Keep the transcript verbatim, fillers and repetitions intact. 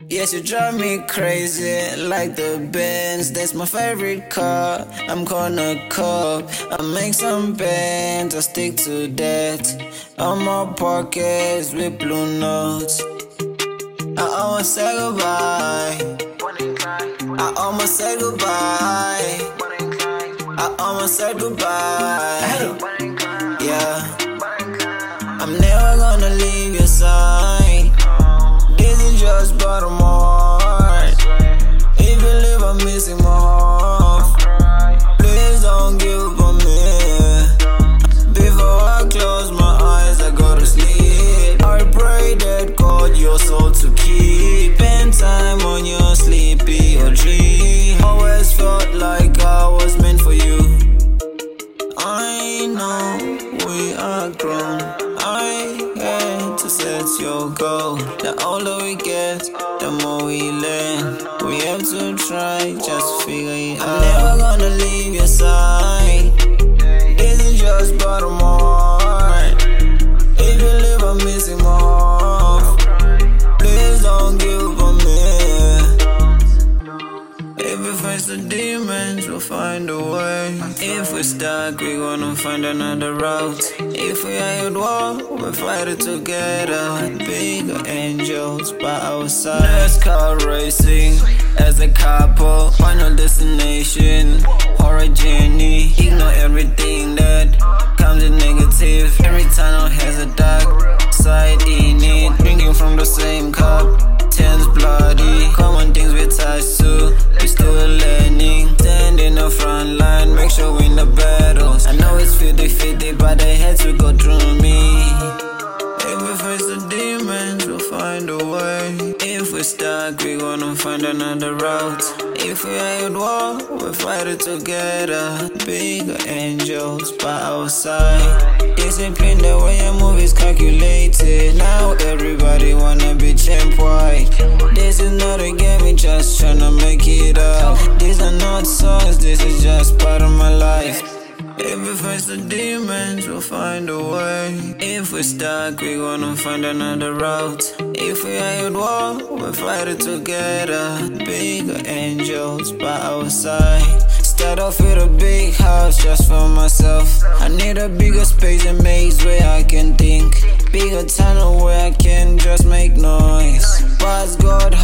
Yes, you drive me crazy like the Benz. That's my favorite car. I'm gonna cop. I make some bands, I stick to that. On my pockets with blue notes. I almost said goodbye. I almost said goodbye. I almost said goodbye. Yeah. I'm never gonna leave your side. This is just part of my heart. If you leave, I'm missing my heart. Please don't give up on me. Before I close my eyes, I go to sleep. I pray that God your soul to keep. Spend time on your sleepy or dream. Always felt like I was meant for you. I know we are grown. I had to set your goal. The older we get, the more we learn. We have to try, just figure it out. I'm never gonna leave your side. This is just part of my heart. If you leave, I'm missing my heart. Please don't give up on me. If we face the demons, we'll find a way. If we're stuck, we're gonna find another route. If we are at war, we'll fight it together. Bigger angels by our side. Let's car racing as a couple. Final destination, horror journey. Ignore everything that comes in negative. Every tunnel has a dark side in it. Drinking from the same cup, tense bloody. Common things we touch to, we still learning. Stand in the front line, make sure we win the battles. I know it's fifty fifty, but they had to go through me. If we face the demons, we'll find a way. If we're stuck, we're gonna find another route. If we are at war, we'll fight it together. Bigger angels by our side. Discipline, the way I move is calculated. Now everybody wanna be champ white. This is not a game, we just tryna make it up. These are not songs, this is just part of my life. If we face the demons, we'll find a way. If we're stuck, we're gonna find another route. If we are at war, we'll fight it together. Bigger angels by our side. Start off with a big house just for myself. I need a bigger space and maze where I can think. Bigger tunnel where I can just make noise. Past God